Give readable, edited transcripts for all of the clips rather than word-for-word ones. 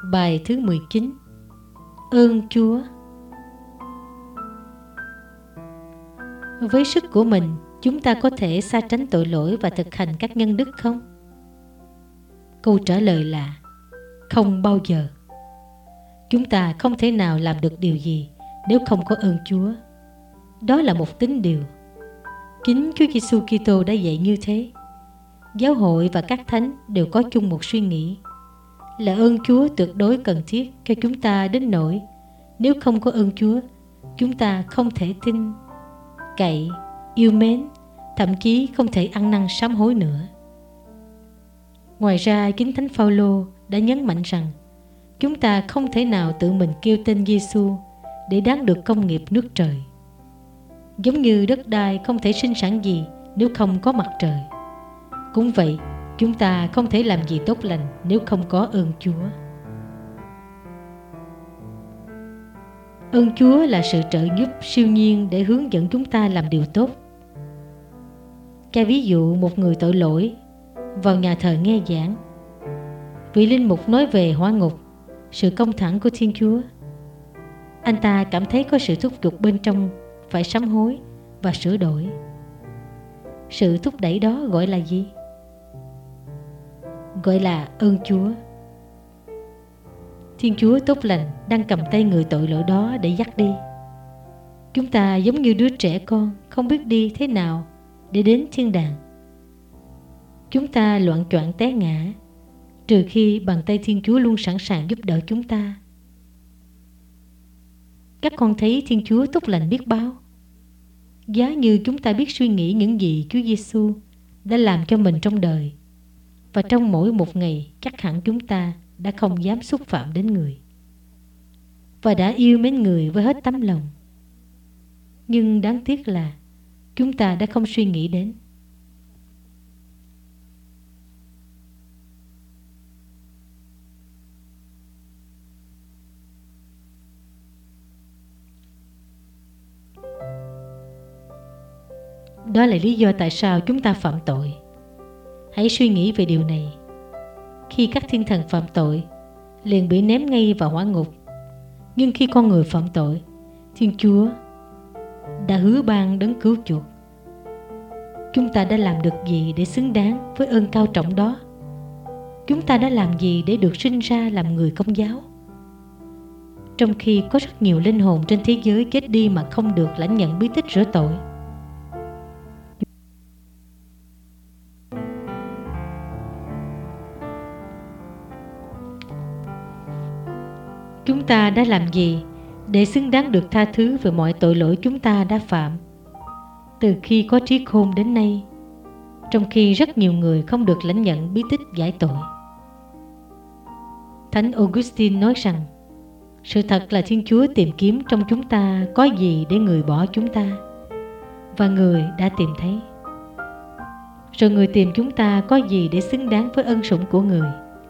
Bài thứ 19. Ơn Chúa. Với sức của mình, chúng ta có thể xa tránh tội lỗi và thực hành các nhân đức không? Câu trả lời là không bao giờ. Chúng ta không thể nào làm được điều gì nếu không có ơn Chúa. Đó là một tín điều. Chính Chúa Giêsu Kitô đã dạy như thế. Giáo hội và các thánh đều có chung một suy nghĩ là ơn Chúa tuyệt đối cần thiết cho chúng ta đến nỗi nếu không có ơn Chúa, chúng ta không thể tin, cậy, yêu mến, thậm chí không thể ăn năn sám hối nữa. Ngoài ra, chính Thánh Phaolô đã nhấn mạnh rằng chúng ta không thể nào tự mình kêu tên Giêsu để đáng được công nghiệp nước trời. Giống như đất đai không thể sinh sản gì nếu không có mặt trời, cũng vậy, chúng ta không thể làm gì tốt lành nếu không có ơn Chúa. Ơn Chúa là sự trợ giúp siêu nhiên để hướng dẫn chúng ta làm điều tốt. Cho ví dụ một người tội lỗi vào nhà thờ nghe giảng. Vị linh mục nói về hỏa ngục, sự công thẳng của Thiên Chúa. Anh ta cảm thấy có sự thúc giục bên trong phải sám hối và sửa đổi. Sự thúc đẩy đó gọi là gì? Gọi là ơn Chúa. Thiên Chúa tốt lành đang cầm tay người tội lỗi đó để dắt đi. Chúng ta giống như đứa trẻ con không biết đi thế nào để đến thiên đàng. Chúng ta loạng choạng té ngã, trừ khi bàn tay Thiên Chúa luôn sẵn sàng giúp đỡ chúng ta. Các con thấy Thiên Chúa tốt lành biết bao. Giá như chúng ta biết suy nghĩ những gì Chúa Giêsu đã làm cho mình trong đời, và trong mỗi một ngày chắc hẳn chúng ta đã không dám xúc phạm đến người và đã yêu mến người với hết tấm lòng. Nhưng đáng tiếc là chúng ta đã không suy nghĩ đến. Đó là lý do tại sao chúng ta phạm tội. Hãy suy nghĩ về điều này. Khi các thiên thần phạm tội, liền bị ném ngay vào hỏa ngục. Nhưng khi con người phạm tội, Thiên Chúa đã hứa ban đấng cứu chuộc. Chúng ta đã làm được gì để xứng đáng với ơn cao trọng đó? Chúng ta đã làm gì để được sinh ra làm người Công giáo? Trong khi có rất nhiều linh hồn trên thế giới chết đi mà không được lãnh nhận bí tích rửa tội. Chúng ta đã làm gì để xứng đáng được tha thứ về mọi tội lỗi chúng ta đã phạm từ khi có trí khôn đến nay, trong khi rất nhiều người không được lãnh nhận bí tích giải tội? Thánh Augustine nói rằng sự thật là Thiên Chúa tìm kiếm trong chúng ta có gì để người bỏ chúng ta, và người đã tìm thấy. Rồi người tìm chúng ta có gì để xứng đáng với ân sủng của người,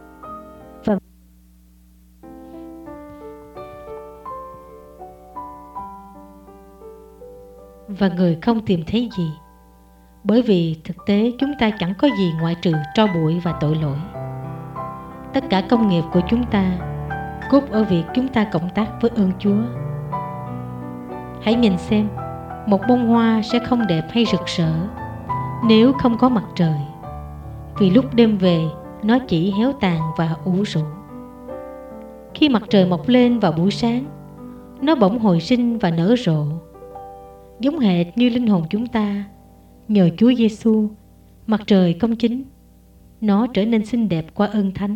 và người không tìm thấy gì, bởi vì thực tế chúng ta chẳng có gì ngoại trừ tro bụi và tội lỗi. Tất cả công nghiệp của chúng ta cốt ở việc chúng ta cộng tác với ơn Chúa. Hãy nhìn xem, một bông hoa sẽ không đẹp hay rực rỡ nếu không có mặt trời, vì lúc đêm về nó chỉ héo tàn và ủ rũ. Khi mặt trời mọc lên vào buổi sáng, nó bỗng hồi sinh và nở rộ. Giống hệt như linh hồn chúng ta, nhờ Chúa Giêsu, mặt trời công chính, nó trở nên xinh đẹp qua ơn thánh.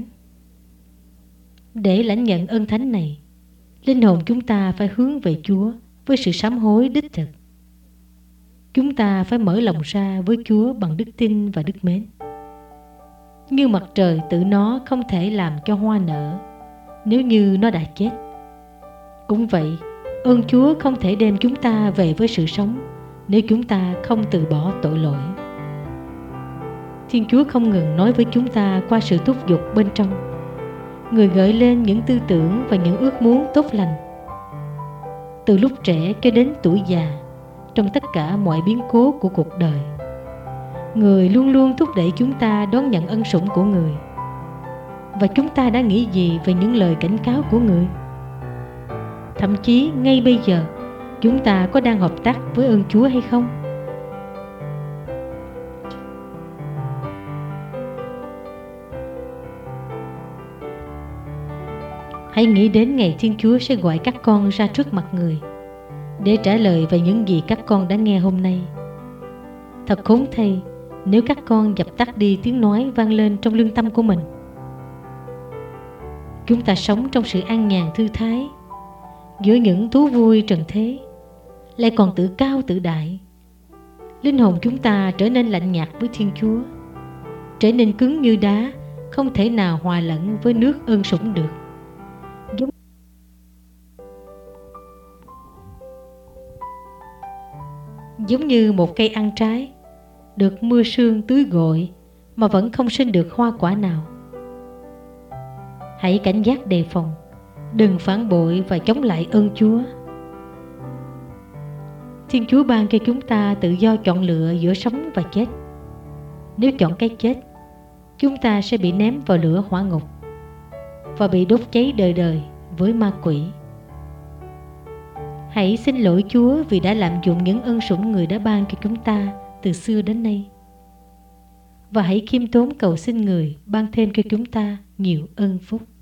Để lãnh nhận ơn thánh này, linh hồn chúng ta phải hướng về Chúa với sự sám hối đích thực. Chúng ta phải mở lòng ra với Chúa bằng đức tin và đức mến. Như mặt trời tự nó không thể làm cho hoa nở nếu như nó đã chết, cũng vậy, ơn Chúa không thể đem chúng ta về với sự sống nếu chúng ta không từ bỏ tội lỗi. Thiên Chúa không ngừng nói với chúng ta qua sự thúc giục bên trong. Người gợi lên những tư tưởng và những ước muốn tốt lành. Từ lúc trẻ cho đến tuổi già, trong tất cả mọi biến cố của cuộc đời, Người luôn luôn thúc đẩy chúng ta đón nhận ân sủng của Người. Và chúng ta đã nghĩ gì về những lời cảnh cáo của Người? Thậm chí ngay bây giờ, chúng ta có đang hợp tác với ơn Chúa hay không? Hãy nghĩ đến ngày Thiên Chúa sẽ gọi các con ra trước mặt Người để trả lời về những gì các con đã nghe hôm nay. Thật khốn thay nếu các con dập tắt đi tiếng nói vang lên trong lương tâm của mình. Chúng ta sống trong sự an nhàn thư thái, giữa những thú vui trần thế, lại còn tự cao tự đại. Linh hồn chúng ta trở nên lạnh nhạt với Thiên Chúa, trở nên cứng như đá, không thể nào hòa lẫn với nước ơn sủng được. Giống như một cây ăn trái, được mưa sương tưới gội mà vẫn không sinh được hoa quả nào. Hãy cảnh giác đề phòng, đừng phản bội và chống lại ơn Chúa. Thiên Chúa ban cho chúng ta tự do chọn lựa giữa sống và chết. Nếu chọn cái chết, chúng ta sẽ bị ném vào lửa hỏa ngục và bị đốt cháy đời đời với ma quỷ. Hãy xin lỗi Chúa vì đã lạm dụng những ân sủng Người đã ban cho chúng ta từ xưa đến nay. Và hãy khiêm tốn cầu xin Người ban thêm cho chúng ta nhiều ơn phúc.